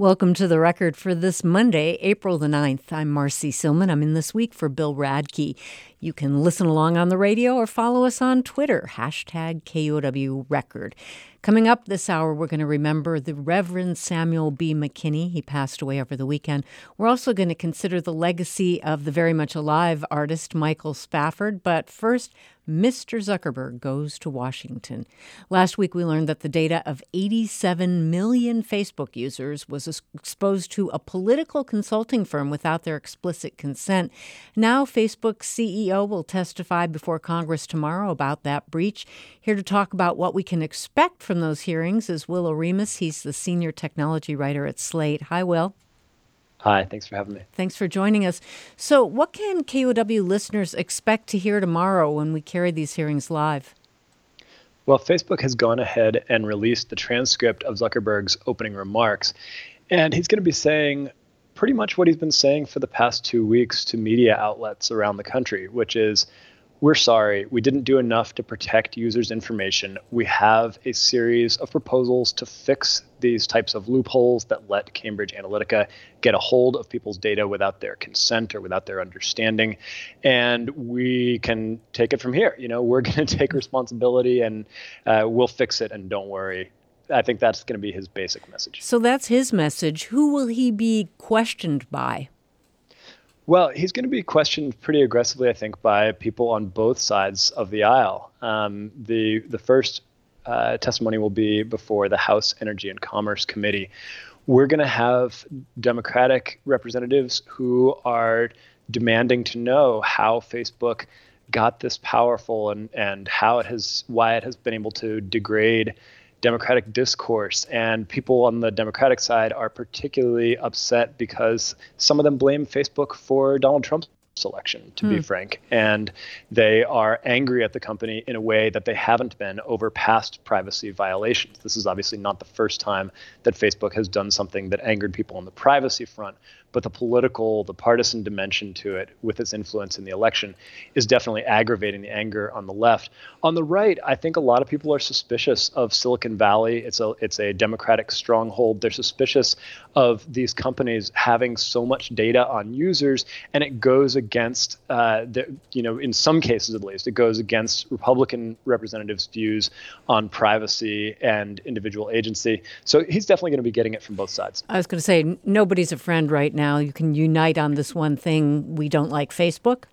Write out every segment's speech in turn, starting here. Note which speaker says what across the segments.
Speaker 1: Welcome to The Record for this Monday, April the 9th. I'm Marcy Silman. I'm in this week for Bill Radke. You can listen along on the radio or follow us on Twitter, hashtag KUOW Record. Coming up this hour, we're going to remember the Reverend Samuel B. McKinney. He passed away over the weekend. We're also going to consider the legacy of the very much alive artist Michael Spafford. But first, Mr. Zuckerberg goes to Washington. Last week, we learned that the data of 87 million Facebook users was exposed to a political consulting firm without their explicit consent. Now, Facebook's CEO will testify before Congress tomorrow about that breach. Here to talk about what we can expect from those hearings is Will Oremus. He's the senior technology writer at Slate. Hi, Will.
Speaker 2: Hi, thanks for having me.
Speaker 1: Thanks for joining us. So what can KUOW listeners expect to hear tomorrow when we carry these hearings live?
Speaker 2: Well, Facebook has gone ahead and released the transcript of Zuckerberg's opening remarks, and he's going to be saying pretty much what he's been saying for the past 2 weeks to media outlets around the country, which is, we're sorry, we didn't do enough to protect users' information. We have a series of proposals to fix these types of loopholes that let Cambridge Analytica get a hold of people's data without their consent or without their understanding. And we can take it from here. We're going to take responsibility and we'll fix it, and don't worry. I think that's going to be his basic message.
Speaker 1: So that's his message. Who will he be questioned by?
Speaker 2: Well, he's going to be questioned pretty aggressively, I think, by people on both sides of the aisle. The first testimony will be before the House Energy and Commerce Committee. We're going to have Democratic representatives who are demanding to know how Facebook got this powerful and why it has been able to degrade democratic discourse. And people on the Democratic side are particularly upset because some of them blame Facebook for Donald Trump's election, to be frank. And they are angry at the company in a way that they haven't been over past privacy violations. This is obviously not the first time that Facebook has done something that angered people on the privacy front, but the partisan dimension to it with its influence in the election is definitely aggravating the anger on the left. On the right, I think a lot of people are suspicious of Silicon Valley. It's a Democratic stronghold. They're suspicious of these companies having so much data on users, and it goes against, in some cases at least, it goes against Republican representatives' views on privacy and individual agency. So he's definitely going to be getting it from both sides.
Speaker 1: I was going to say, nobody's a friend right now. You can unite on this one thing. We don't like Facebook.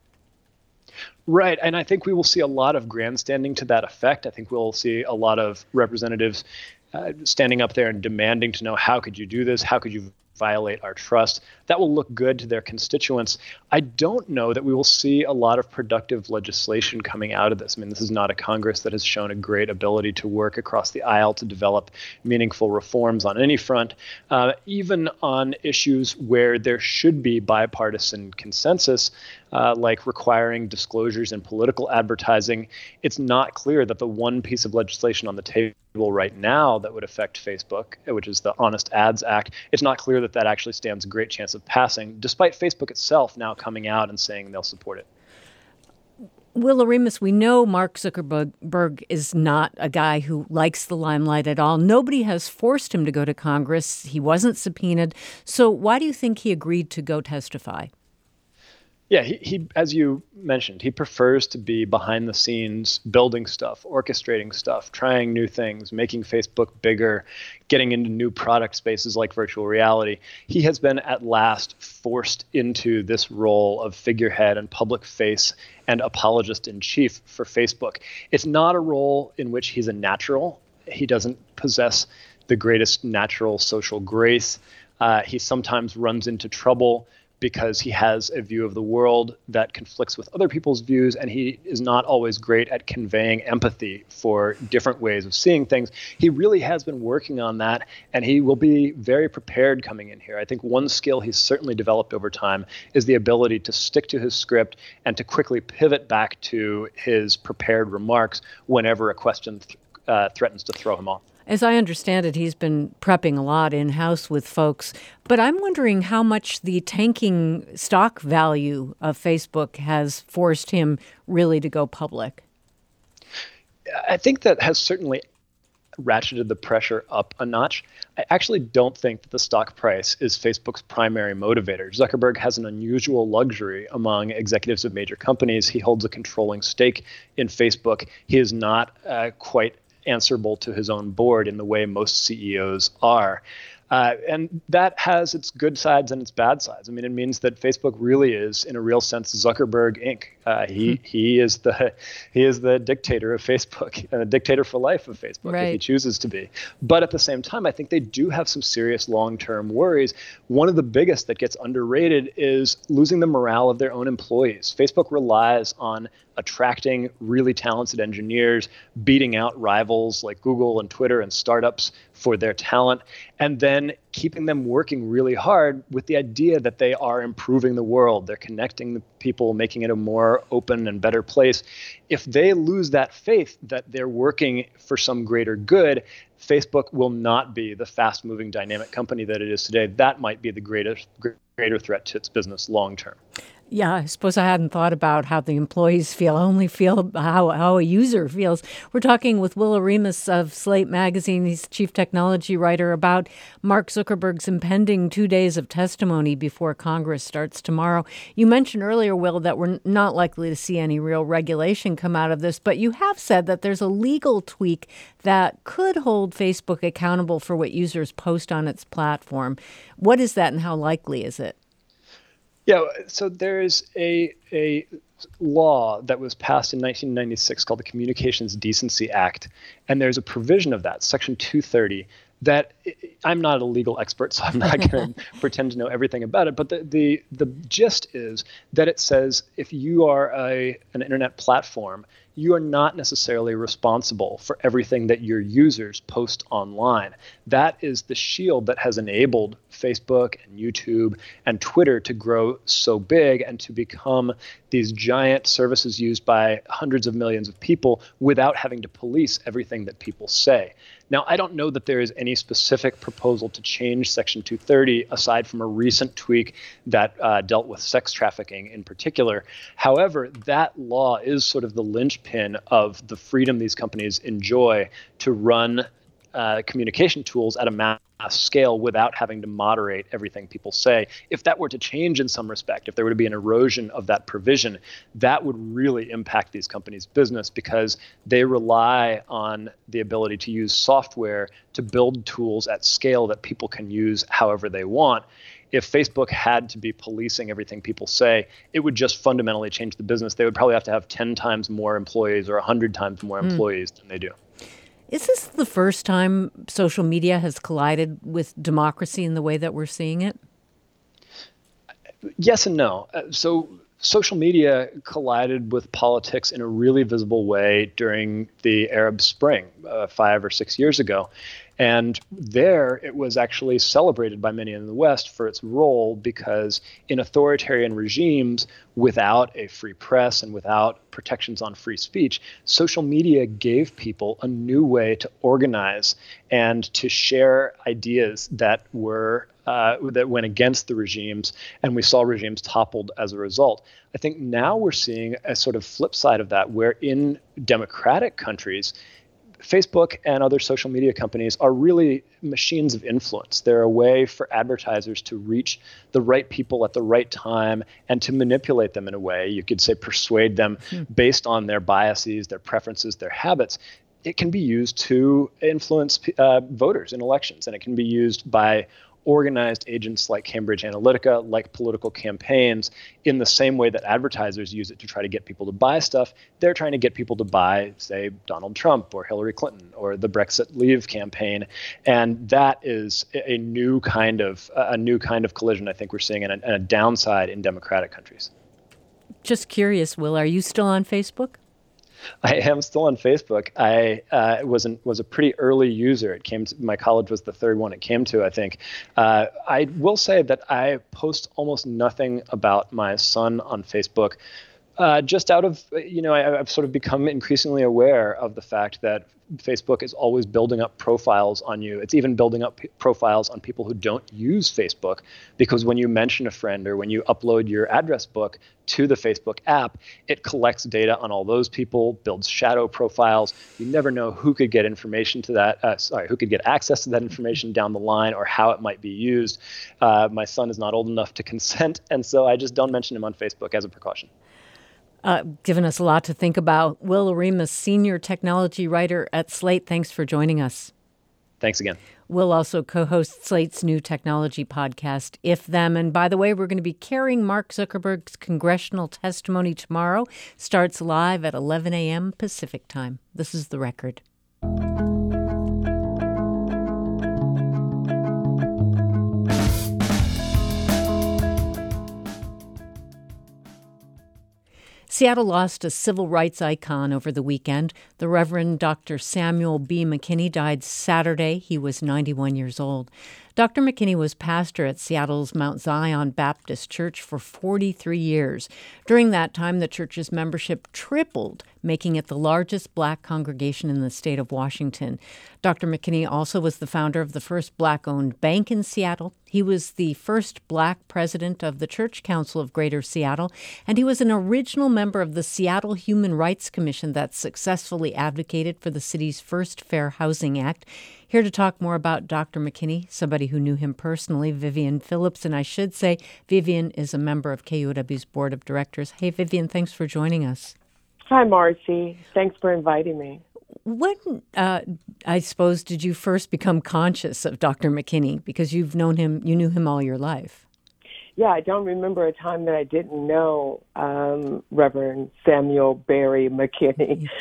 Speaker 2: Right. And I think we will see a lot of grandstanding to that effect. I think we'll see a lot of representatives standing up there and demanding to know, how could you do this? How could you violate our trust? That will look good to their constituents. I don't know that we will see a lot of productive legislation coming out of this. I mean, this is not a Congress that has shown a great ability to work across the aisle to develop meaningful reforms on any front, even on issues where there should be bipartisan consensus, like requiring disclosures in political advertising. It's not clear that the one piece of legislation on the table right now that would affect Facebook, which is the Honest Ads Act, it's not clear that actually stands a great chance of passing, despite Facebook itself now coming out and saying they'll support it.
Speaker 1: Will Oremus, we know Mark Zuckerberg is not a guy who likes the limelight at all. Nobody has forced him to go to Congress. He wasn't subpoenaed. So why do you think he agreed to go testify?
Speaker 2: Yeah, he, as you mentioned, he prefers to be behind the scenes, building stuff, orchestrating stuff, trying new things, making Facebook bigger, getting into new product spaces like virtual reality. He has been at last forced into this role of figurehead and public face and apologist in chief for Facebook. It's not a role in which he's a natural. He doesn't possess the greatest natural social grace. He sometimes runs into trouble because he has a view of the world that conflicts with other people's views, and he is not always great at conveying empathy for different ways of seeing things. He really has been working on that, and he will be very prepared coming in here. I think one skill he's certainly developed over time is the ability to stick to his script and to quickly pivot back to his prepared remarks whenever a question threatens to throw him off.
Speaker 1: As I understand it, he's been prepping a lot in-house with folks. But I'm wondering how much the tanking stock value of Facebook has forced him really to go public.
Speaker 2: I think that has certainly ratcheted the pressure up a notch. I actually don't think that the stock price is Facebook's primary motivator. Zuckerberg has an unusual luxury among executives of major companies. He holds a controlling stake in Facebook. He is not quite answerable to his own board in the way most CEOs are. And that has its good sides and its bad sides. I mean, it means that Facebook really is, in a real sense, Zuckerberg Inc. He is the dictator of Facebook, and a dictator for life of Facebook, right, if he chooses to be. But at the same time, I think they do have some serious long-term worries. One of the biggest that gets underrated is losing the morale of their own employees. Facebook relies on attracting really talented engineers, beating out rivals like Google and Twitter and startups for their talent, and then keeping them working really hard with the idea that they are improving the world. They're connecting the people, making it a more open and better place. If they lose that faith that they're working for some greater good, Facebook will not be the fast-moving, dynamic company that it is today. That might be the greater threat to its business long term.
Speaker 1: Yeah, I suppose I hadn't thought about how the employees feel. I only feel how a user feels. We're talking with Will Oremus of Slate Magazine. He's chief technology writer, about Mark Zuckerberg's impending 2 days of testimony before Congress starts tomorrow. You mentioned earlier, Will, that we're not likely to see any real regulation come out of this, but you have said that there's a legal tweak that could hold Facebook accountable for what users post on its platform. What is that, and how likely is it?
Speaker 2: Yeah, so there's a law that was passed in 1996 called the Communications Decency Act, and there's a provision of that, Section 230, that I'm not a legal expert, so I'm not going to pretend to know everything about it. But the gist is that it says if you are an internet platform, you are not necessarily responsible for everything that your users post online. That is the shield that has enabled Facebook and YouTube and Twitter to grow so big and to become these giant services used by hundreds of millions of people without having to police everything that people say. Now, I don't know that there is any specific proposal to change Section 230 aside from a recent tweak that dealt with sex trafficking in particular. However, that law is sort of the linchpin of the freedom these companies enjoy to run communication tools at a mass scale without having to moderate everything people say. If that were to change in some respect, if there were to be an erosion of that provision, that would really impact these companies' business, because they rely on the ability to use software to build tools at scale that people can use however they want. If Facebook had to be policing everything people say, it would just fundamentally change the business. They would probably have to have 10 times more employees or 100 times more employees than they do.
Speaker 1: Is this the first time social media has collided with democracy in the way that we're seeing it?
Speaker 2: Yes and no. So social media collided with politics in a really visible way during the Arab Spring 5 or 6 years ago. And there it was actually celebrated by many in the West for its role, because in authoritarian regimes, without a free press and without protections on free speech, social media gave people a new way to organize and to share ideas that went against the regimes, and we saw regimes toppled as a result. I think now we're seeing a sort of flip side of that, where in democratic countries, Facebook and other social media companies are really machines of influence. They're a way for advertisers to reach the right people at the right time and to manipulate them in a way. You could say persuade them based on their biases, their preferences, their habits. It can be used to influence voters in elections, and it can be used by organized agents like Cambridge Analytica, like political campaigns, in the same way that advertisers use it to try to get people to buy stuff. They're trying to get people to buy, say, Donald Trump or Hillary Clinton or the Brexit Leave campaign. And that is a new kind of collision I think we're seeing, and a downside in democratic countries.
Speaker 1: Just curious, Will, are you still on Facebook?
Speaker 2: I am still on Facebook. I was a pretty early user. My college was the third one it came to, I think. I will say that I post almost nothing about my son on Facebook. Just out of, I've sort of become increasingly aware of the fact that Facebook is always building up profiles on you. It's even building up profiles on people who don't use Facebook, because when you mention a friend or when you upload your address book to the Facebook app, it collects data on all those people, builds shadow profiles. You never know who could get information to that, who could get access to that information down the line, or how it might be used. My son is not old enough to consent, and so I just don't mention him on Facebook as a precaution.
Speaker 1: Given us a lot to think about. Will Oremus, senior technology writer at Slate, thanks for joining us.
Speaker 2: Thanks again.
Speaker 1: Will also co-host Slate's new technology podcast, If Them. And by the way, we're going to be carrying Mark Zuckerberg's congressional testimony tomorrow. Starts live at 11 a.m. Pacific time. This is The Record. Seattle lost a civil rights icon over the weekend. The Reverend Dr. Samuel B. McKinney died Saturday. He was 91 years old. Dr. McKinney was pastor at Seattle's Mount Zion Baptist Church for 43 years. During that time, the church's membership tripled, making it the largest black congregation in the state of Washington. Dr. McKinney also was the founder of the first black-owned bank in Seattle. He was the first black president of the Church Council of Greater Seattle, and he was an original member of the Seattle Human Rights Commission that successfully advocated for the city's first Fair Housing Act. Here to talk more about Dr. McKinney, somebody who knew him personally, Vivian Phillips. And I should say, Vivian is a member of KUOW's board of directors. Hey, Vivian, thanks for joining us.
Speaker 3: Hi, Marcy. Thanks for inviting me.
Speaker 1: When, I suppose, did you first become conscious of Dr. McKinney? Because you knew him all your life.
Speaker 3: Yeah, I don't remember a time that I didn't know Reverend Samuel Barry McKinney.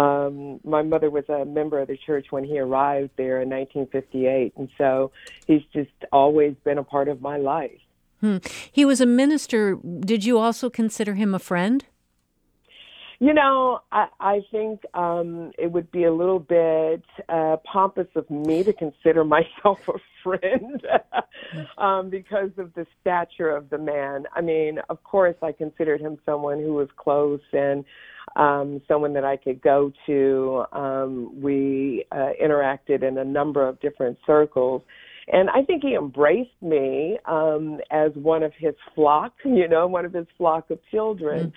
Speaker 3: My mother was a member of the church when he arrived there in 1958, and so he's just always been a part of my life.
Speaker 1: He was a minister. Did you also consider him a friend?
Speaker 3: You know, I think it would be a little bit pompous of me to consider myself a friend because of the stature of the man. I mean, of course, I considered him someone who was close and someone that I could go to. We interacted in a number of different circles. And I think he embraced me as one of his flock, one of his flock of children.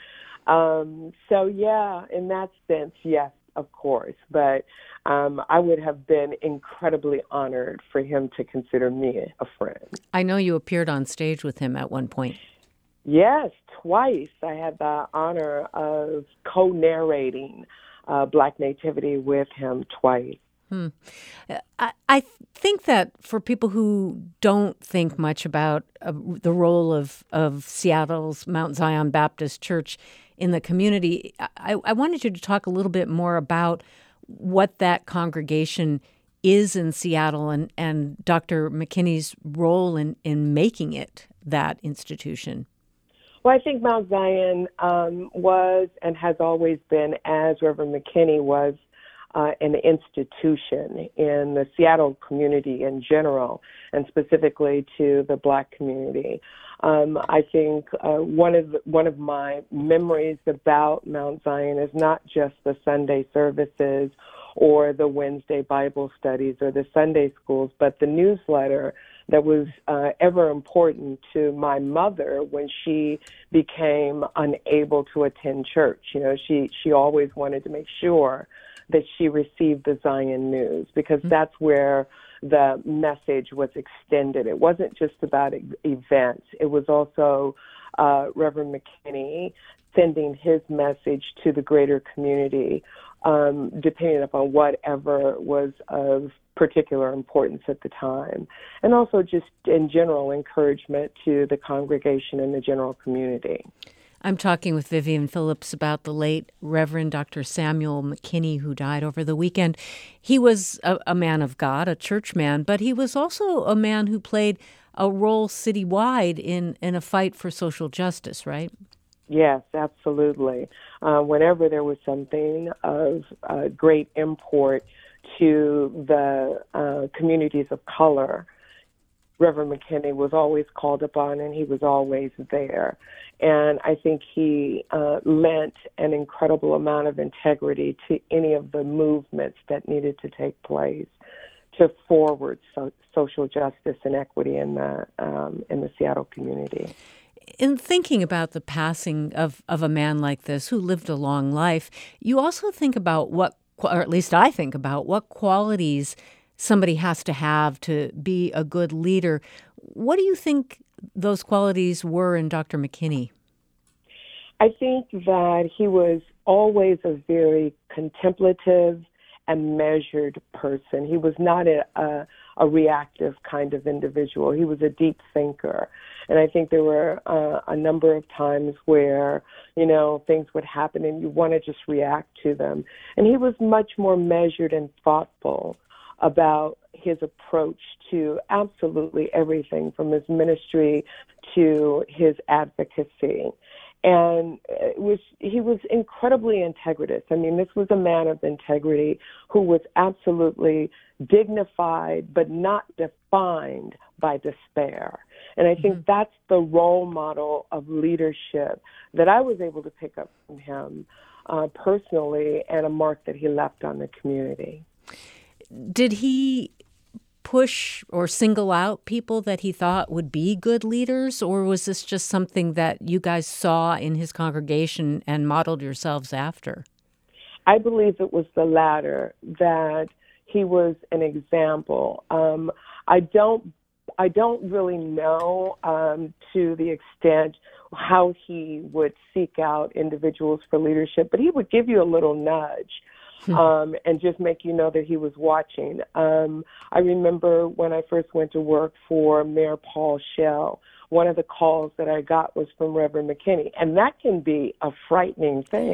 Speaker 3: So, yeah, in that sense, yes, of course. But I would have been incredibly honored for him to consider me a friend.
Speaker 1: I know you appeared on stage with him at one point.
Speaker 3: Yes, twice. I had the honor of co-narrating Black Nativity with him twice.
Speaker 1: I think that for people who don't think much about the role of Seattle's Mount Zion Baptist Church in the community, I wanted you to talk a little bit more about what that congregation is in Seattle and Dr. McKinney's role in making it that institution.
Speaker 3: Well, I think Mount Zion was and has always been, as Reverend McKinney was, an institution in the Seattle community in general, and specifically to the Black community. I think one of my memories about Mount Zion is not just the Sunday services or the Wednesday Bible studies or the Sunday schools, but the newsletter that was ever important to my mother when she became unable to attend church. She always wanted to make sure that she received the Zion News, because that's where the message was extended. It wasn't just about events. It was also Reverend McKinney sending his message to the greater community, depending upon whatever was of particular importance at the time. And also just in general encouragement to the congregation and the general community.
Speaker 1: I'm talking with Vivian Phillips about the late Reverend Dr. Samuel McKinney, who died over the weekend. He was a man of God, a church man, but he was also a man who played a role citywide in a fight for social justice, right?
Speaker 3: Yes, absolutely. Whenever there was something of great import to the communities of color, Reverend McKinney was always called upon, and he was always there. And I think he lent an incredible amount of integrity to any of the movements that needed to take place to forward social justice and equity in the Seattle community.
Speaker 1: In thinking about the passing of a man like this who lived a long life, you also think about or at least I think about what qualities somebody has to have to be a good leader. What do you think those qualities were in Dr. McKinney?
Speaker 3: I think that he was always a very contemplative and measured person. He was not a reactive kind of individual. He was a deep thinker. And I think there were a number of times where, things would happen and you want to just react to them. And he was much more measured and thoughtful about his approach to absolutely everything, from his ministry to his advocacy. And he was incredibly integritous. I mean, this was a man of integrity who was absolutely dignified, but not defined by despair. And I think that's the role model of leadership that I was able to pick up from him personally, and a mark that he left on the community.
Speaker 1: Did he push or single out people that he thought would be good leaders, or was this just something that you guys saw in his congregation and modeled yourselves after?
Speaker 3: I believe it was the latter, that he was an example. I don't really know to the extent how he would seek out individuals for leadership, but he would give you a little nudge. And just make you know that he was watching. I remember when I first went to work for Mayor Paul Schell, one of the calls that I got was from Reverend McKinney, and that can be a frightening thing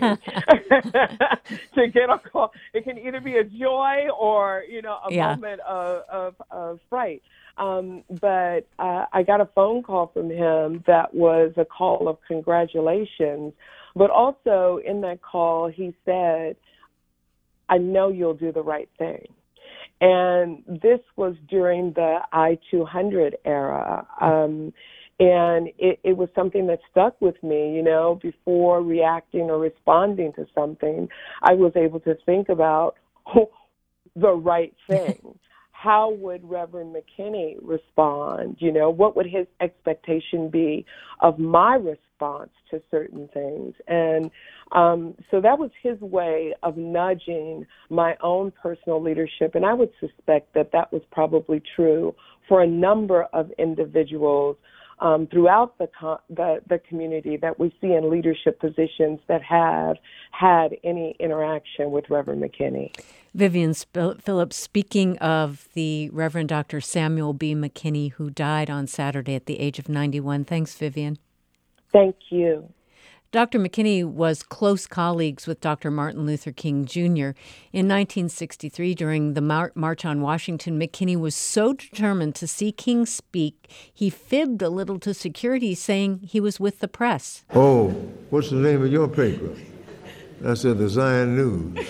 Speaker 3: to get a call. It can either be a joy or, a moment of fright. But I got a phone call from him that was a call of congratulations, but also in that call he said, I know you'll do the right thing. And this was during the I-200 era. And it was something that stuck with me, before reacting or responding to something, I was able to think about the right thing. How would Reverend McKinney respond? What would his expectation be of my response to certain things? And so that was his way of nudging my own personal leadership. And I would suspect that was probably true for a number of individuals throughout the community that we see in leadership positions that have had any interaction with Reverend McKinney.
Speaker 1: Vivian Phillips, speaking of the Reverend Dr. Samuel B. McKinney, who died on Saturday at the age of 91. Thanks, Vivian.
Speaker 3: Thank you.
Speaker 1: Dr. McKinney was close colleagues with Dr. Martin Luther King Jr. In 1963, during the March on Washington, McKinney was so determined to see King speak, he fibbed a little to security, saying he was with the press.
Speaker 4: Oh, what's the name of your paper? I said, the Zion News.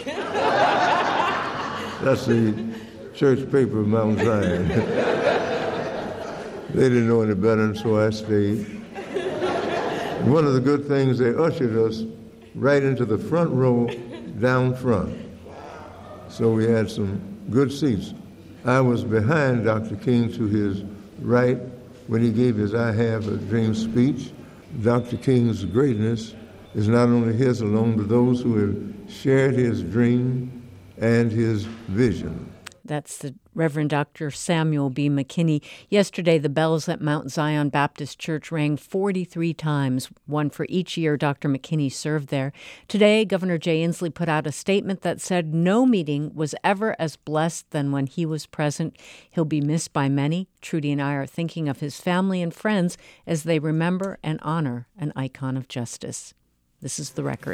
Speaker 4: That's the church paper of Mount Zion. They didn't know any better, and so I stayed. One of the good things, they ushered us right into the front row down front. So we had some good seats. I was behind Dr. King to his right when he gave his I Have a Dream speech. Dr. King's greatness is not only his alone, but those who have shared his dream and his vision.
Speaker 1: That's the Reverend Dr. Samuel B. McKinney. Yesterday, the bells at Mount Zion Baptist Church rang 43 times, one for each year Dr. McKinney served there. Today, Governor Jay Inslee put out a statement that said no meeting was ever as blessed than when he was present. He'll be missed by many. Trudy and I are thinking of his family and friends as they remember and honor an icon of justice. This is The Record.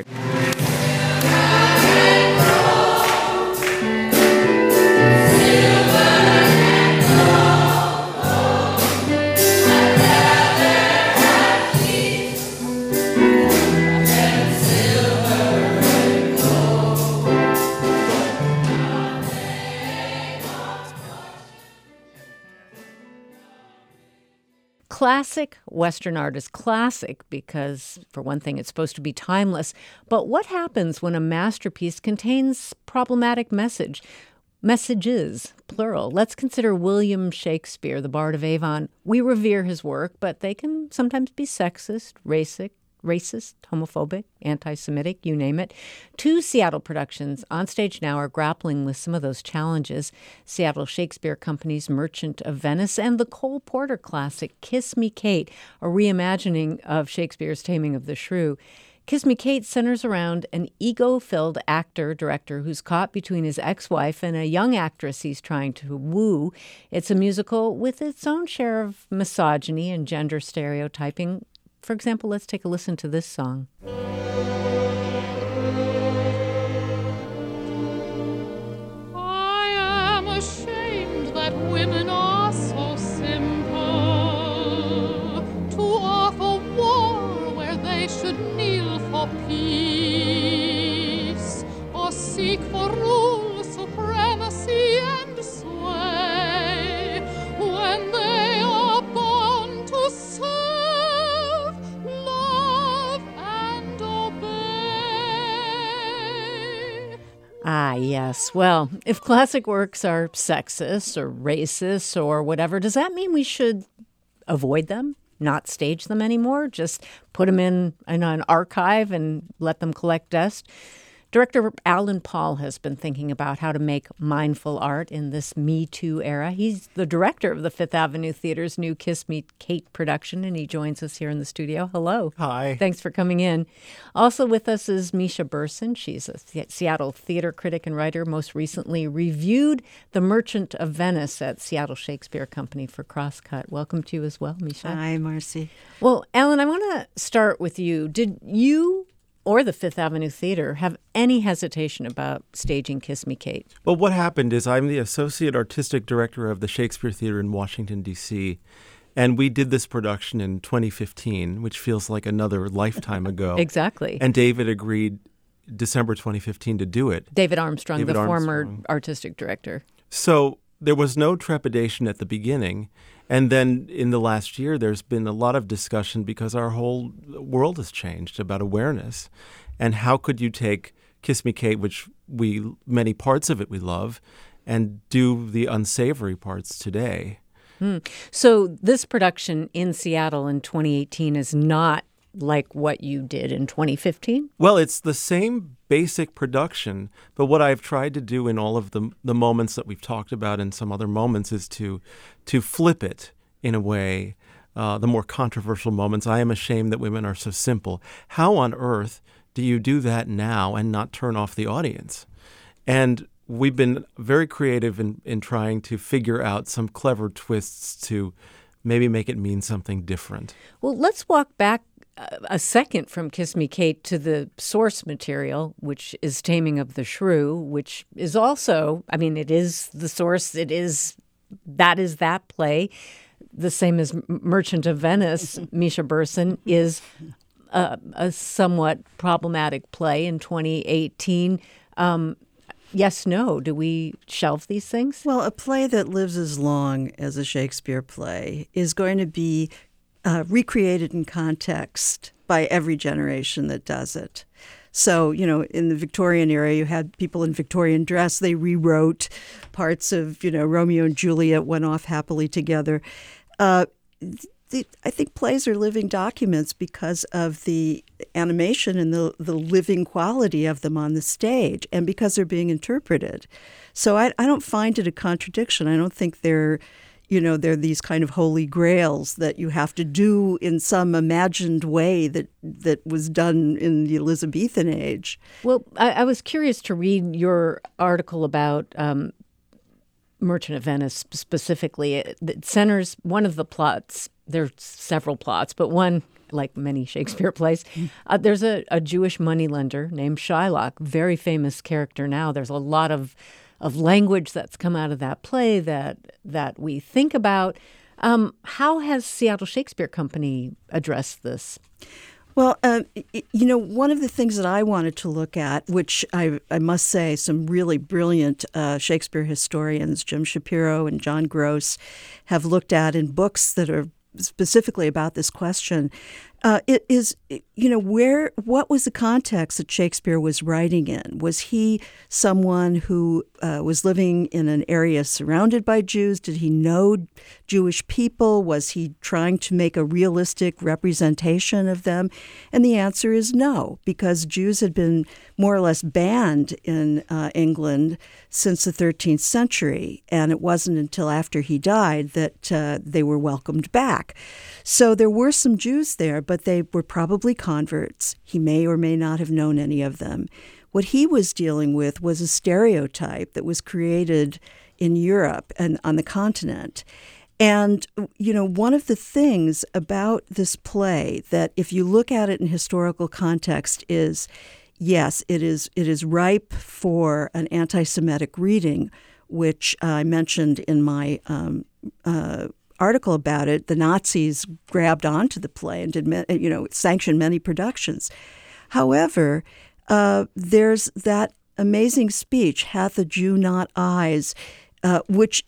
Speaker 1: Classic Western art is classic because, for one thing, it's supposed to be timeless. But what happens when a masterpiece contains problematic messages, plural? Let's consider William Shakespeare, the Bard of Avon. We revere his work, but they can sometimes be sexist, racist, homophobic, anti-Semitic, you name it. 2 Seattle productions on stage now are grappling with some of those challenges. Seattle Shakespeare Company's Merchant of Venice and the Cole Porter classic Kiss Me Kate, a reimagining of Shakespeare's Taming of the Shrew. Kiss Me Kate centers around an ego-filled actor-director who's caught between his ex-wife and a young actress he's trying to woo. It's a musical with its own share of misogyny and gender stereotyping. For example, let's take a listen to this song.
Speaker 5: I am ashamed that women are so simple to offer war where they should kneel for peace or seek for rule, supremacy, and sway when they are born to serve, love, and obey.
Speaker 1: Ah, yes. Well, if classic works are sexist or racist or whatever, does that mean we should avoid them? Not stage them anymore? Just put them in an archive and let them collect dust? Director Alan Paul has been thinking about how to make mindful art in this Me Too era. He's the director of the Fifth Avenue Theater's new Kiss Me Kate production, and he joins us here in the studio. Hello.
Speaker 6: Hi.
Speaker 1: Thanks for coming in. Also with us is Misha Burson. She's a Seattle theater critic and writer, most recently reviewed The Merchant of Venice at Seattle Shakespeare Company for Crosscut. Welcome to you as well, Misha.
Speaker 6: Hi, Marcy.
Speaker 1: Well, Alan, I want to start with you. Did you or the Fifth Avenue Theater have any hesitation about staging Kiss Me Kate?
Speaker 6: Well, what happened is I'm the associate artistic director of the Shakespeare Theater in Washington, D.C., and we did this production in 2015, which feels like another lifetime ago.
Speaker 1: Exactly.
Speaker 6: And David agreed December 2015 to do it.
Speaker 1: David Armstrong, the former artistic director.
Speaker 6: So there was no trepidation at the beginning. And then in the last year, there's been a lot of discussion because our whole world has changed about awareness. And how could you take Kiss Me Kate, which many parts of it we love, and do the unsavory parts today?
Speaker 1: So this production in Seattle in 2018 is not like what you did in 2015?
Speaker 6: Well, it's the same basic production, but what I've tried to do in all of the moments that we've talked about and some other moments is to flip it in a way, the more controversial moments. I am ashamed that women are so simple. How on earth do you do that now and not turn off the audience? And we've been very creative in trying to figure out some clever twists to maybe make it mean something different.
Speaker 1: Well, let's walk back a second from Kiss Me Kate to the source material, which is Taming of the Shrew, which is also, I mean, it is the source. That is that play. The same as Merchant of Venice, Misha Burson, is a somewhat problematic play in 2018. Yes, no. Do we shelve these things?
Speaker 7: Well, a play that lives as long as a Shakespeare play is going to be recreated in context by every generation that does it. So, in the Victorian era, you had people in Victorian dress. They rewrote parts of, Romeo and Juliet went off happily together. I think plays are living documents because of the animation and the living quality of them on the stage and because they're being interpreted. So I don't find it a contradiction. I don't think they're these kind of holy grails that you have to do in some imagined way that was done in the Elizabethan age.
Speaker 1: Well, I was curious to read your article about Merchant of Venice specifically. It centers one of the plots. There's several plots, but one, like many Shakespeare plays, there's a Jewish moneylender named Shylock, very famous character now. There's a lot of language that's come out of that play that we think about. How has Seattle Shakespeare Company addressed this?
Speaker 7: Well, one of the things that I wanted to look at, which I must say some really brilliant Shakespeare historians, Jim Shapiro and John Gross, have looked at in books that are specifically about this question, it is, what was the context that Shakespeare was writing in? Was he someone who was living in an area surrounded by Jews? Did he know Jewish people? Was he trying to make a realistic representation of them? And the answer is no, because Jews had been more or less banned in England since the 13th century, and it wasn't until after he died that they were welcomed back. So there were some Jews there, but they were probably converts. He may or may not have known any of them. What he was dealing with was a stereotype that was created in Europe and on the continent. And, one of the things about this play that if you look at it in historical context is, yes, it is ripe for an anti-Semitic reading, which I mentioned in my article about it. The Nazis grabbed onto the play and did, sanctioned many productions. However, there's that amazing speech, "Hath a Jew not eyes?" Which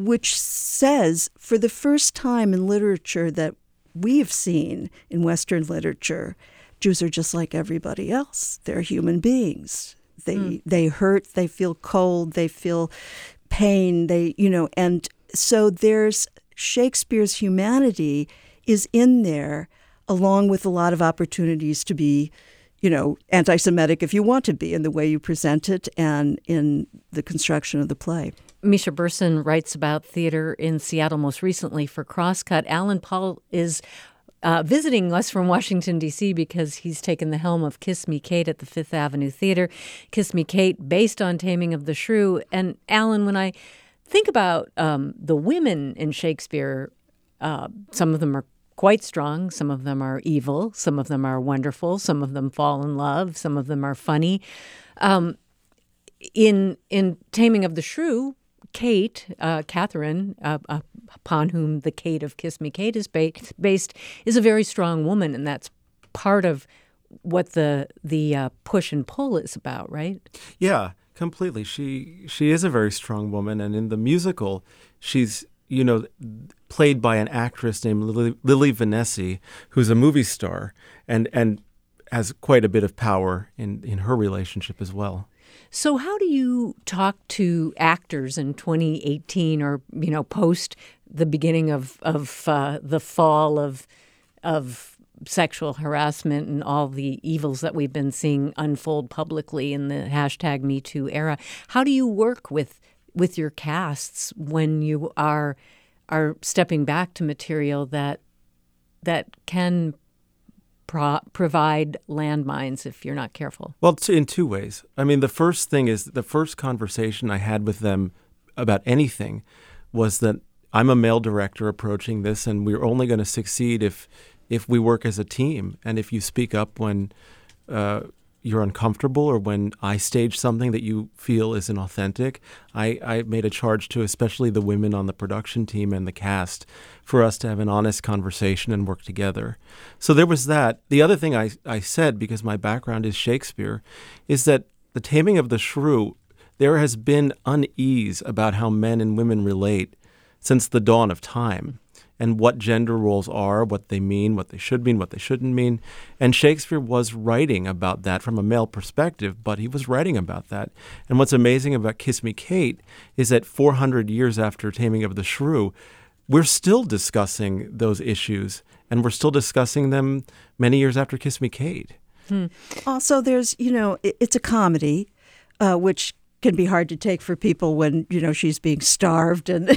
Speaker 7: says, for the first time in literature that we've seen in Western literature, Jews are just like everybody else. They're human beings. They hurt, they feel cold, they feel pain, and so there's Shakespeare's humanity is in there, along with a lot of opportunities to be, anti-Semitic if you want to be in the way you present it and in the construction of the play.
Speaker 1: Misha Bersin writes about theater in Seattle most recently for Crosscut. Alan Paul is visiting us from Washington, D.C., because he's taken the helm of Kiss Me Kate at the Fifth Avenue Theater. Kiss Me Kate, based on Taming of the Shrew. And Alan, when I think about the women in Shakespeare, some of them are quite strong, some of them are evil, some of them are wonderful, some of them fall in love, some of them are funny. In Taming of the Shrew, Kate, Catherine, upon whom the Kate of Kiss Me Kate is based, is a very strong woman, and that's part of what the push and pull is about, right?
Speaker 6: Yeah, completely. She is a very strong woman, and in the musical, she's played by an actress named Lily Vanessy, who's a movie star, and has quite a bit of power in her relationship as well.
Speaker 1: So how do you talk to actors in 2018 or, post the beginning of the fall of sexual harassment and all the evils that we've been seeing unfold publicly in the #MeToo era? How do you work with your casts when you are stepping back to material that can provide landmines if you're not careful?
Speaker 6: Well, in two ways. I mean, the first thing is the first conversation I had with them about anything was that I'm a male director approaching this, and we're only going to succeed if we work as a team. And if you speak up when you're uncomfortable or when I stage something that you feel isn't authentic, I made a charge to especially the women on the production team and the cast for us to have an honest conversation and work together. So there was that. The other thing I said, because my background is Shakespeare, is that the Taming of the Shrew, there has been unease about how men and women relate since the dawn of time, and what gender roles are, what they mean, what they should mean, what they shouldn't mean. And Shakespeare was writing about that from a male perspective, but he was writing about that. And what's amazing about Kiss Me Kate is that 400 years after Taming of the Shrew, we're still discussing those issues, and we're still discussing them many years after Kiss Me Kate.
Speaker 7: Also, there's, it's a comedy, which can be hard to take for people when, she's being starved and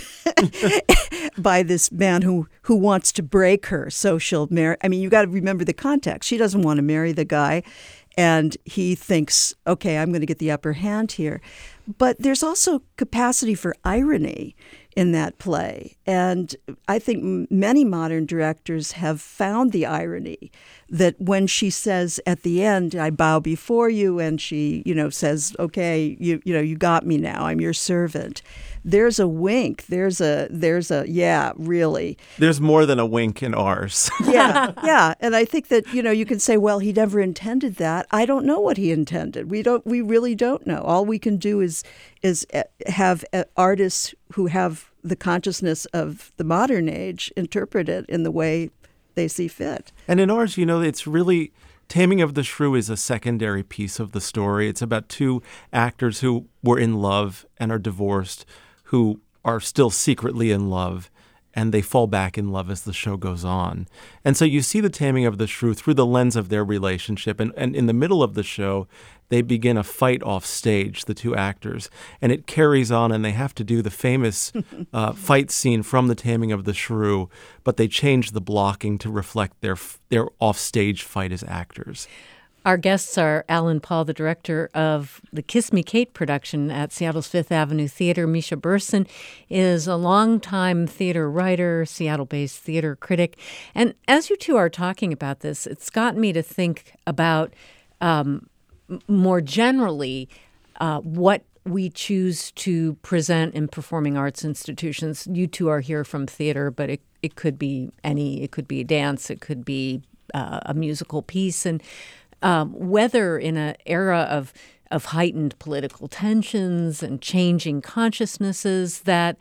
Speaker 7: by this man who wants to break her. So she'll marry. I mean, you got to remember the context. She doesn't want to marry the guy, and he thinks, okay, I'm going to get the upper hand here. But there's also capacity for irony in that play. And I think many modern directors have found the irony that when she says at the end, I bow before you, and she, says, okay, you got me now, I'm your servant. There's a wink. There's a yeah, really.
Speaker 6: There's more than a wink in ours.
Speaker 7: Yeah. And I think that, you can say, well, he never intended that. I don't know what he intended. We really don't know. All we can do is have artists who have the consciousness of the modern age interpret it in the way they see fit.
Speaker 6: And in ours, it's really, Taming of the Shrew is a secondary piece of the story. It's about two actors who were in love and are divorced, who are still secretly in love, and they fall back in love as the show goes on. And so you see the Taming of the Shrew through the lens of their relationship. And in the middle of the show, they begin a fight off stage, the two actors. And it carries on, and they have to do the famous fight scene from the Taming of the Shrew, but they change the blocking to reflect their off-stage fight as actors.
Speaker 1: Our guests are Alan Paul, the director of the Kiss Me Kate production at Seattle's Fifth Avenue Theater. Misha Bersin is a longtime theater writer, Seattle-based theater critic. And as you two are talking about this, it's gotten me to think about more generally what we choose to present in performing arts institutions. You two are here from theater, but it could be it could be a dance, it could be a musical piece. And whether in an era of heightened political tensions and changing consciousnesses that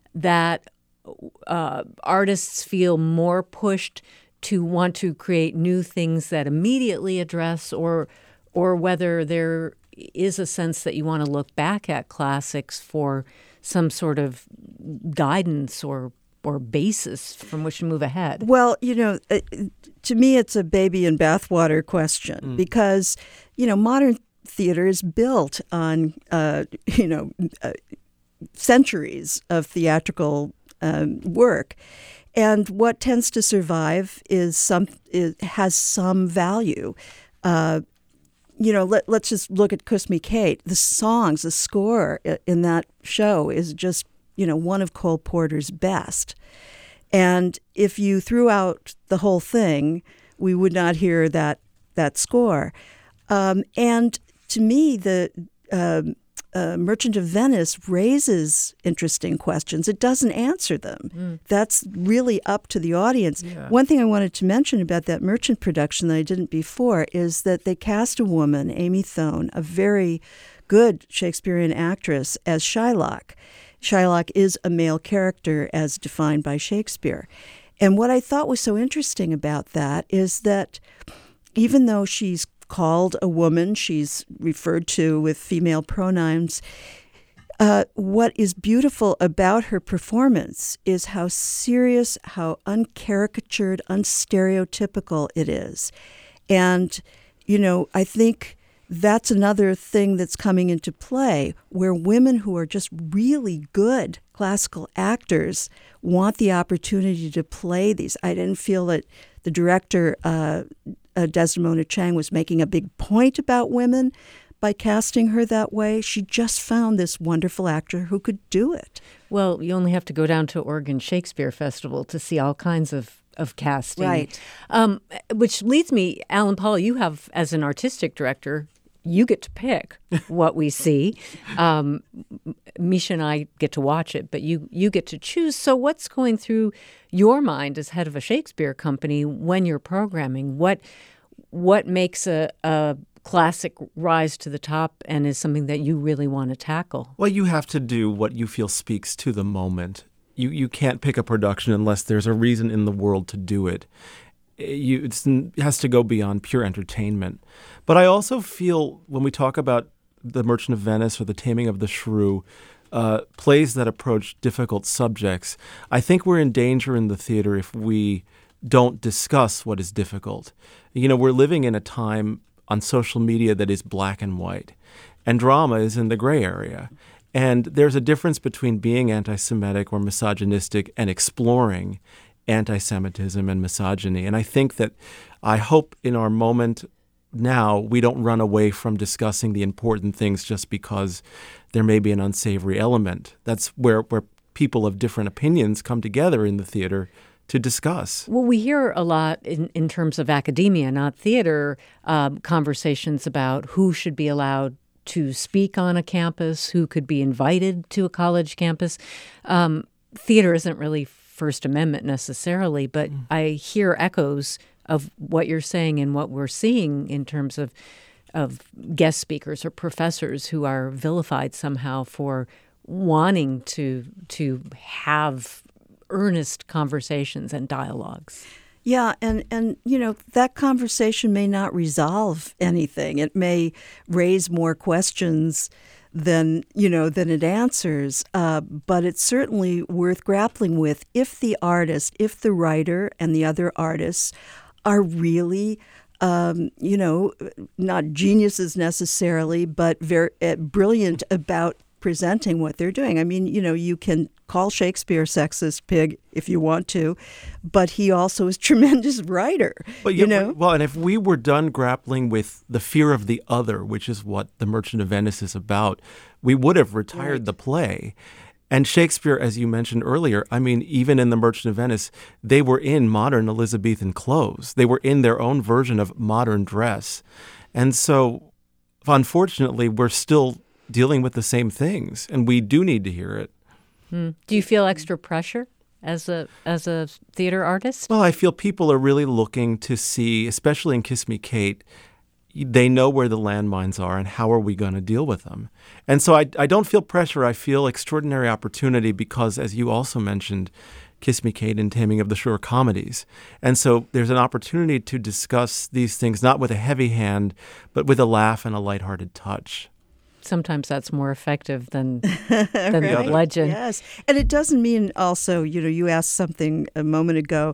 Speaker 1: artists feel more pushed to want to create new things that immediately address, or whether there is a sense that you want to look back at classics for some sort of guidance or basis from which to move ahead.
Speaker 7: Well, to me, it's a baby in bathwater question because, modern theater is built on, centuries of theatrical work. And what tends to survive has some value. Let's just look at Kiss Me Kate. The songs, the score in that show is just, one of Cole Porter's best. And if you threw out the whole thing, we would not hear that score. And to me, the Merchant of Venice raises interesting questions. It doesn't answer them. That's really up to the audience. Yeah. One thing I wanted to mention about that Merchant production that I didn't before is that they cast a woman, Amy Thone, a very good Shakespearean actress, as Shylock. Shylock is a male character as defined by Shakespeare. And what I thought was so interesting about that is that even though she's called a woman, she's referred to with female pronouns, what is beautiful about her performance is how serious, how uncaricatured, unstereotypical it is. And, I think that's another thing that's coming into play, where women who are just really good classical actors want the opportunity to play these. I didn't feel that the director, Desdemona Chang, was making a big point about women by casting her that way. She just found this wonderful actor who could do it.
Speaker 1: Well, you only have to go down to Oregon Shakespeare Festival to see all kinds of casting.
Speaker 7: Right.
Speaker 1: Which leads me, Alan Paul, you have, as an artistic director, you get to pick what we see. Misha and I get to watch it, but you get to choose. So what's going through your mind as head of a Shakespeare company when you're programming? What makes a classic rise to the top and is something that you really want to tackle?
Speaker 6: Well, you have to do what you feel speaks to the moment. You can't pick a production unless there's a reason in the world to do it. It has to go beyond pure entertainment. But I also feel when we talk about The Merchant of Venice or The Taming of the Shrew, plays that approach difficult subjects, I think we're in danger in the theater if we don't discuss what is difficult. We're living in a time on social media that is black and white, and drama is in the gray area. And there's a difference between being anti-Semitic or misogynistic and exploring anti-Semitism and misogyny. And I hope in our moment now we don't run away from discussing the important things just because there may be an unsavory element. That's where people of different opinions come together in the theater to discuss.
Speaker 1: Well, we hear a lot in terms of academia, not theater, conversations about who should be allowed to speak on a campus, who could be invited to a college campus. Theater isn't really First Amendment necessarily, but I hear echoes of what you're saying and what we're seeing in terms of guest speakers or professors who are vilified somehow for wanting to have earnest conversations and dialogues.
Speaker 7: Yeah, and that conversation may not resolve anything. It may raise more questions than it answers. But it's certainly worth grappling with if the artist, if the writer and the other artists are really not geniuses necessarily, but very brilliant about presenting what they're doing. I mean, you can call Shakespeare sexist pig if you want to, but he also is a tremendous writer.
Speaker 6: But well, and if we were done grappling with the fear of the other, which is what The Merchant of Venice is about, we would have retired the play. And Shakespeare, as you mentioned earlier, I mean, even in The Merchant of Venice, they were in modern Elizabethan clothes. They were in their own version of modern dress. And so, unfortunately, we're still dealing with the same things, and we do need to hear it.
Speaker 1: Do you feel extra pressure as a theater artist?
Speaker 6: Well, I feel people are really looking to see, especially in Kiss Me, Kate, they know where the landmines are and how are we going to deal with them. And so I don't feel pressure. I feel extraordinary opportunity because, as you also mentioned, Kiss Me, Kate and Taming of the Shore comedies. And so there's an opportunity to discuss these things not with a heavy hand, but with a laugh and a lighthearted touch.
Speaker 1: Sometimes that's more effective than the legend.
Speaker 7: Yes. And it doesn't mean also, you asked something a moment ago,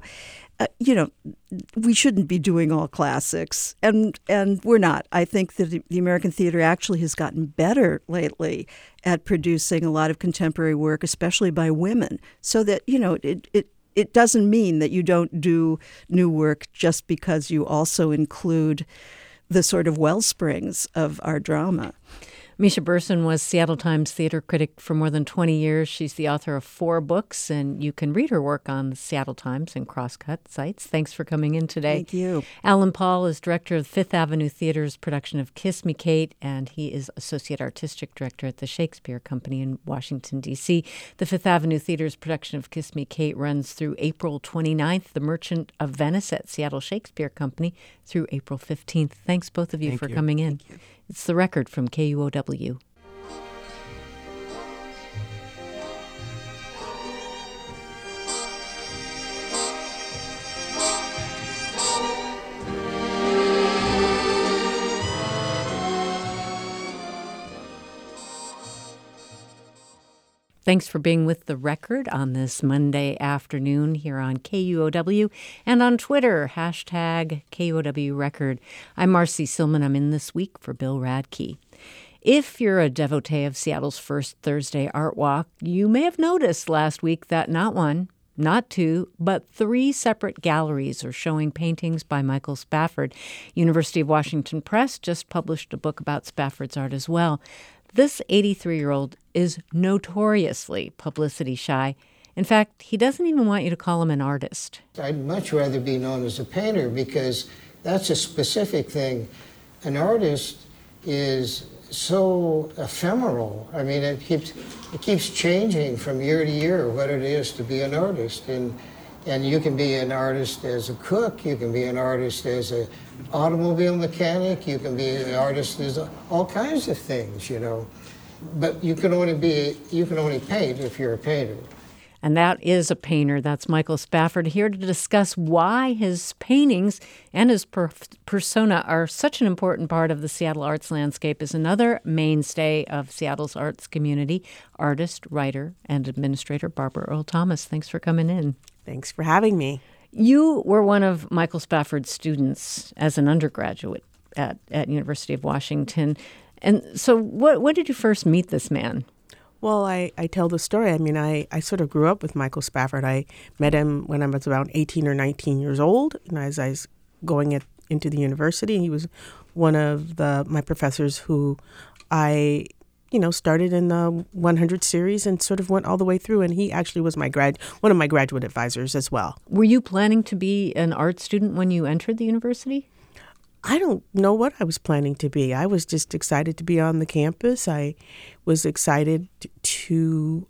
Speaker 7: we shouldn't be doing all classics. And we're not. I think that the American theater actually has gotten better lately at producing a lot of contemporary work, especially by women, so that, it doesn't mean that you don't do new work just because you also include the sort of wellsprings of our drama.
Speaker 1: Misha Berson was Seattle Times theater critic for more than 20 years. She's the author of 4 books, and you can read her work on the Seattle Times and Crosscut sites. Thanks for coming in today.
Speaker 7: Thank you.
Speaker 1: Alan Paul is director of Fifth Avenue Theater's production of Kiss Me, Kate, and he is associate artistic director at the Shakespeare Company in Washington, D.C. The Fifth Avenue Theater's production of Kiss Me, Kate runs through April 29th. The Merchant of Venice at Seattle Shakespeare Company through April 15th. Thanks, both of you, for coming in.
Speaker 7: Thank you.
Speaker 1: It's The Record from KUOW. Thanks for being with The Record on this Monday afternoon here on KUOW and on Twitter, #KUOW Record. I'm Marcy Silman. I'm in this week for Bill Radke. If you're a devotee of Seattle's first Thursday Art Walk, you may have noticed last week that not one, not 2, but 3 separate galleries are showing paintings by Michael Spafford. University of Washington Press just published a book about Spafford's art as well. This 83-year-old is notoriously publicity shy. In fact, he doesn't even want you to call him an artist.
Speaker 8: I'd much rather be known as a painter because that's a specific thing. An artist is so ephemeral. I mean, it keeps changing from year to year what it is to be an artist. And you can be an artist as a cook, you can be an artist as an automobile mechanic, you can be an artist as all kinds of things, But you can only paint if you're a painter.
Speaker 1: And that is a painter. That's Michael Spafford, here to discuss why his paintings and his persona are such an important part of the Seattle arts landscape. Is another mainstay of Seattle's arts community, artist, writer, and administrator Barbara Earl Thomas. Thanks for coming in.
Speaker 9: Thanks for having me.
Speaker 1: You were one of Michael Spafford's students as an undergraduate at University of Washington. And so when did you first meet this man?
Speaker 9: Well, I tell the story. I mean, I sort of grew up with Michael Spafford. I met him when I was about 18 or 19 years old, and as I was going into the university. He was one of my professors who I started in the 100 series and sort of went all the way through. And he actually was one of my graduate advisors as well.
Speaker 1: Were you planning to be an art student when you entered the university?
Speaker 9: I don't know what I was planning to be. I was just excited to be on the campus. I was excited to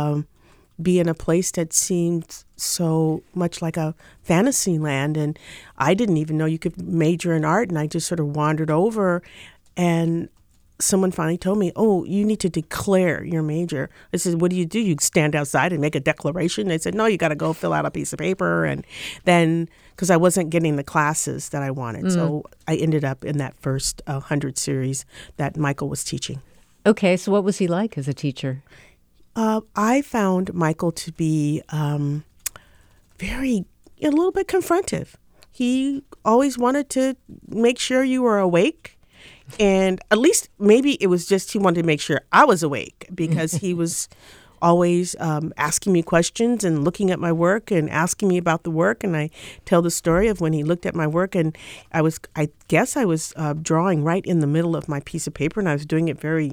Speaker 9: be in a place that seemed so much like a fantasy land. And I didn't even know you could major in art. And I just sort of wandered over and someone finally told me, oh, you need to declare your major. I said, what do? You stand outside and make a declaration? They said, no, you got to go fill out a piece of paper. And then, because I wasn't getting the classes that I wanted. So I ended up in that first 100 series that Michael was teaching.
Speaker 1: Okay, so what was he like as a teacher?
Speaker 9: I found Michael to be a little bit confrontive. He always wanted to make sure you were awake. And at least maybe it was just he wanted to make sure I was awake, because he was always asking me questions and looking at my work and asking me about the work. And I tell the story of when he looked at my work, and I guess I was drawing right in the middle of my piece of paper, and I was doing it very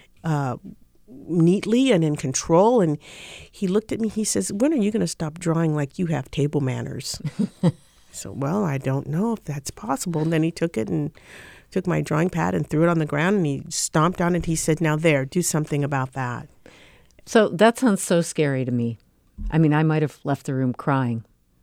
Speaker 9: neatly and in control. And he looked at me, he says, when are you going to stop drawing like you have table manners? So, well, I don't know if that's possible. And then he took my drawing pad and threw it on the ground, and he stomped on it. He said, now there, do something about that.
Speaker 1: So that sounds so scary to me. I mean, I might have left the room crying.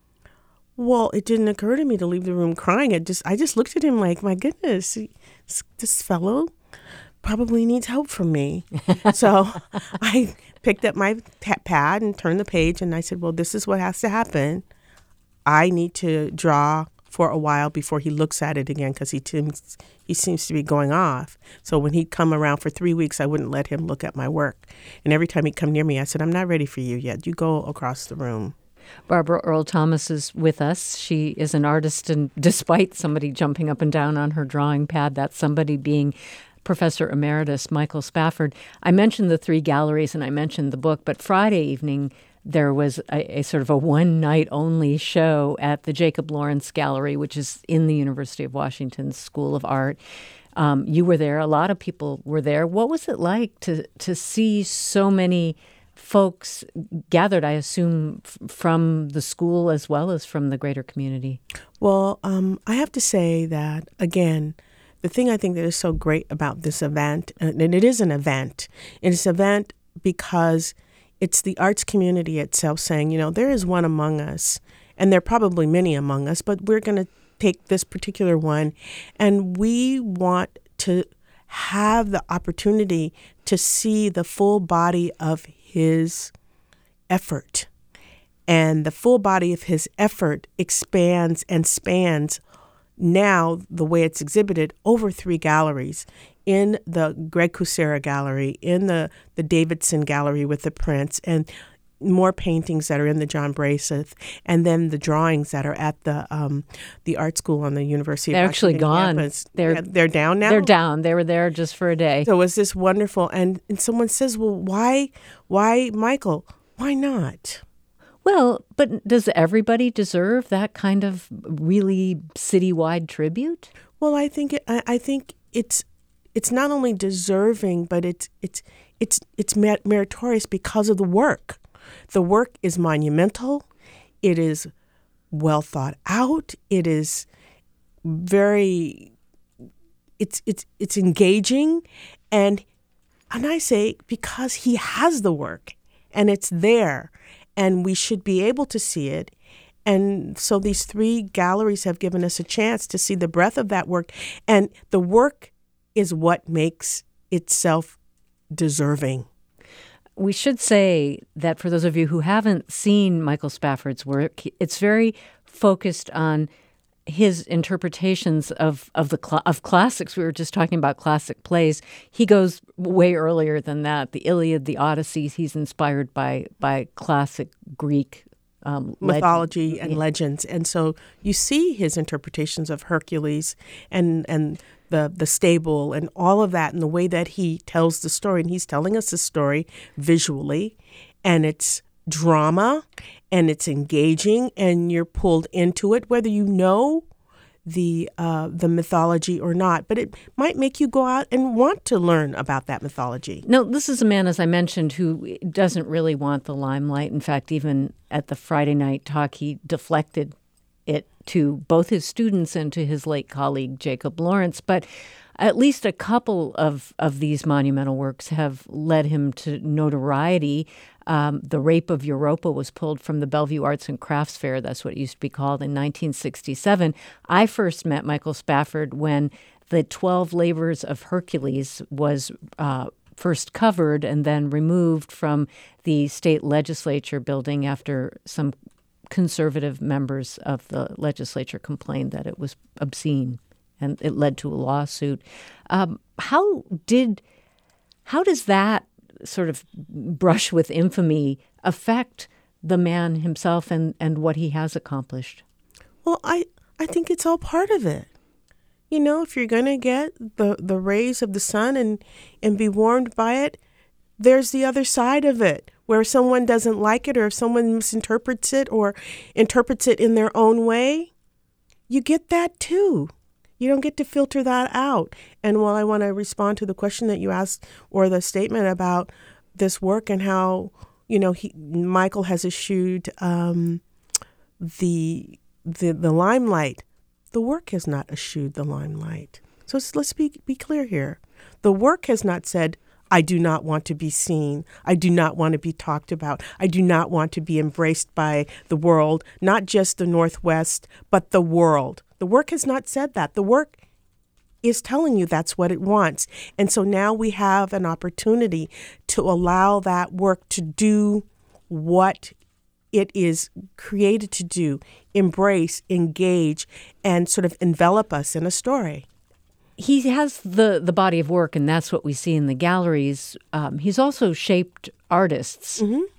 Speaker 9: Well, it didn't occur to me to leave the room crying. I just looked at him like, my goodness, this fellow probably needs help from me. So I picked up my pad and turned the page, and I said, well, this is what has to happen. I need to draw for a while before he looks at it again, because he seems to be going off. So when he'd come around for 3 weeks, I wouldn't let him look at my work. And every time he'd come near me, I said, I'm not ready for you yet. You go across the room.
Speaker 1: Barbara Earl Thomas is with us. She is an artist, and despite somebody jumping up and down on her drawing pad, that somebody being Professor Emeritus Michael Spafford. I mentioned the 3 galleries and I mentioned the book, but Friday evening there was a sort of a one-night-only show at the Jacob Lawrence Gallery, which is in the University of Washington School of Art. You were there. A lot of people were there. What was it like to see so many folks gathered, I assume, from the school as well as from the greater community?
Speaker 9: Well, I have to say that, again, the thing I think that is so great about this event, and it is an event, it's an event because it's the arts community itself saying, there is one among us, and there are probably many among us, but we're going to take this particular one, and we want to have the opportunity to see the full body of his effort. And the full body of his effort expands and spans now, the way it's exhibited, over 3 galleries. In the Greg Kucera Gallery, in the Davidson Gallery with the prints, and more paintings that are in the John Braceth, and then the drawings that are at the art school on the University
Speaker 1: They're
Speaker 9: of
Speaker 1: actually
Speaker 9: Washington
Speaker 1: gone.
Speaker 9: campus.
Speaker 1: They're
Speaker 9: down now?
Speaker 1: They're down. They were there just for a day.
Speaker 9: So it was this wonderful, and someone says, well, why Michael? Why not?
Speaker 1: Well, but does everybody deserve that kind of really citywide tribute?
Speaker 9: Well, I think it's not only deserving, but it's meritorious because of the work. The work is monumental. It is well thought out. It is it's engaging, and I say because he has the work and it's there, and we should be able to see it. And so these 3 galleries have given us a chance to see the breadth of that work, and the work is what makes itself deserving.
Speaker 1: We should say that for those of you who haven't seen Michael Spafford's work, it's very focused on his interpretations of classics. We were just talking about classic plays. He goes way earlier than that. The Iliad, the Odyssey, he's inspired by classic Greek
Speaker 9: mythology and legends. And so you see his interpretations of Hercules and the stable and all of that, and the way that he tells the story. And he's telling us the story visually, and it's drama, and it's engaging, and you're pulled into it, whether you know the mythology or not. But it might make you go out and want to learn about that mythology.
Speaker 1: No, this is a man, as I mentioned, who doesn't really want the limelight. In fact, even at the Friday night talk, he deflected it to both his students and to his late colleague, Jacob Lawrence. But at least a couple of these monumental works have led him to notoriety. The Rape of Europa was pulled from the Bellevue Arts and Crafts Fair. That's what it used to be called in 1967. I first met Michael Spafford when the 12 Labors of Hercules was first covered and then removed from the state legislature building after some conservative members of the legislature complained that it was obscene, and it led to a lawsuit. How does that sort of brush with infamy affect the man himself and what he has accomplished?
Speaker 9: Well, I think it's all part of it. You know, if you're going to get the rays of the sun and be warmed by it, there's the other side of it, where someone doesn't like it, or if someone misinterprets it or interprets it in their own way, you get that too. You don't get to filter that out. And while I want to respond to the question that you asked, or the statement about this work and how, you know, Michael has eschewed the limelight. The work has not eschewed the limelight. So let's be clear here. The work has not said, I do not want to be seen. I do not want to be talked about. I do not want to be embraced by the world, not just the Northwest, but the world. The work has not said that. The work is telling you that's what it wants. And so now we have an opportunity to allow that work to do what it is created to do, embrace, engage, and sort of envelop us in a story.
Speaker 1: He has the body of work, and that's what we see in the galleries. He's also shaped artists,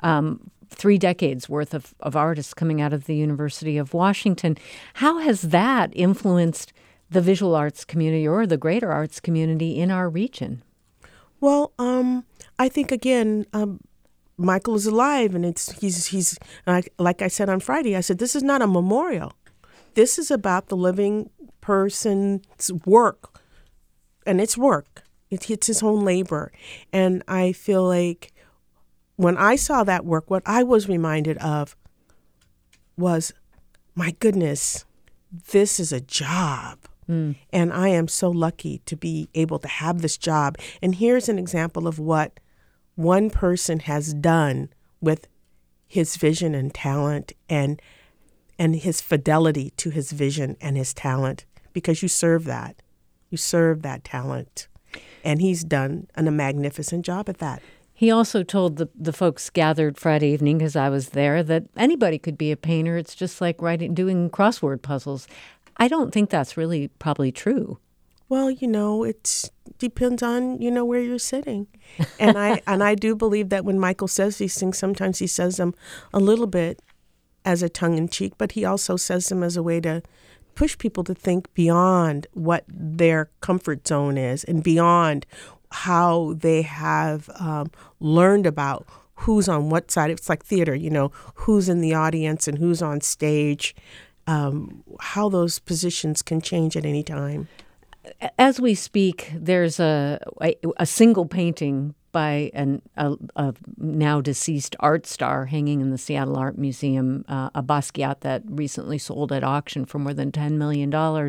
Speaker 1: 3 decades worth of artists coming out of the University of Washington. How has that influenced the visual arts community or the greater arts community in our region?
Speaker 9: Well, I think, again, Michael is alive, and he's like I said on Friday, I said, this is not a memorial. This is about the living person's work. And it's work. It's his own labor. And I feel like when I saw that work, what I was reminded of was, my goodness, this is a job. And I am so lucky to be able to have this job. And here's an example of what one person has done with his vision and talent and his fidelity to his vision and his talent, because you serve that. You serve that talent. And he's done a magnificent job at that.
Speaker 1: He also told the folks gathered Friday evening, because I was there, that anybody could be a painter. It's just like doing crossword puzzles. I don't think that's really probably true.
Speaker 9: Well, you know, it depends on, you know, where you're sitting. And I do believe that when Michael says these things, sometimes he says them a little bit as a tongue-in-cheek, but he also says them as a way to push people to think beyond what their comfort zone is and beyond how they have learned about who's on what side. It's like theater, you know, who's in the audience and who's on stage, how those positions can change at any time.
Speaker 1: As we speak, there's a single painting by a now deceased art star hanging in the Seattle Art Museum, a Basquiat that recently sold at auction for more than $10 million.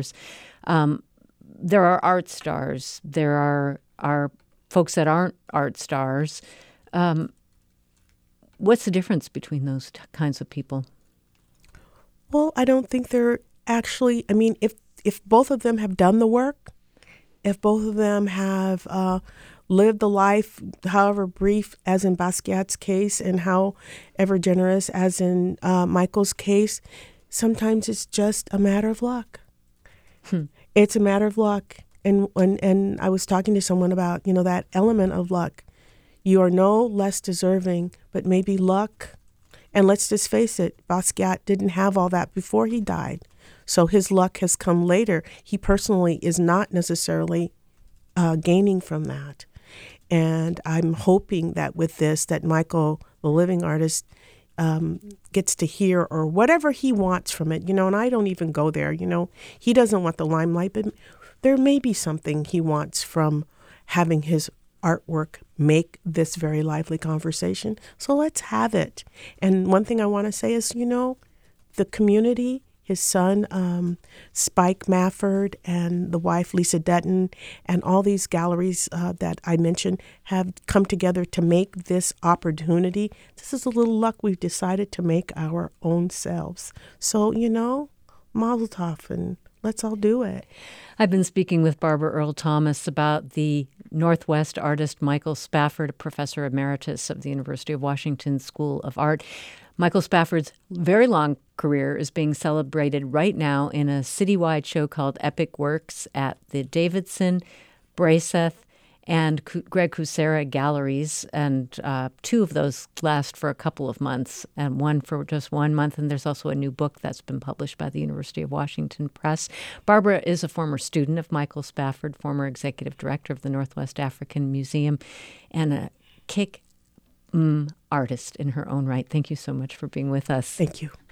Speaker 1: There are art stars. There are folks that aren't art stars. What's the difference between those kinds of people?
Speaker 9: Well, I don't think they're actually, I mean, if both of them have done the work, if both of them have lived the life, however brief as in Basquiat's case and however generous as in Michael's case, sometimes it's just a matter of luck. It's a matter of luck. And I was talking to someone about, you know, that element of luck. You are no less deserving, but maybe luck. And let's just face it, Basquiat didn't have all that before he died. So his luck has come later. He personally is not necessarily gaining from that. And I'm hoping that with this, that Michael, the living artist, gets to hear or whatever he wants from it, you know, and I don't even go there, you know. He doesn't want the limelight, but there may be something he wants from having his artwork make this very lively conversation. So let's have it. And one thing I want to say is, you know, the community, his son, Spike Mafford, and the wife, Lisa Dutton, and all these galleries that I mentioned have come together to make this opportunity. This is a little luck we've decided to make our own selves. So, you know, mazel tov, and let's all do it.
Speaker 1: I've been speaking with Barbara Earl Thomas about the Northwest artist Michael Spafford, a professor emeritus of the University of Washington School of Art. Michael Spafford's very long career is being celebrated right now in a citywide show called Epic Works at the Davidson, Braceth, and Greg Kucera galleries, and two of those last for a couple of months, and one for just 1 month. And there's also a new book that's been published by the University of Washington Press. Barbara is a former student of Michael Spafford, former executive director of the Northwest African Museum, and a artist in her own right. Thank you so much for being with us.
Speaker 9: Thank you.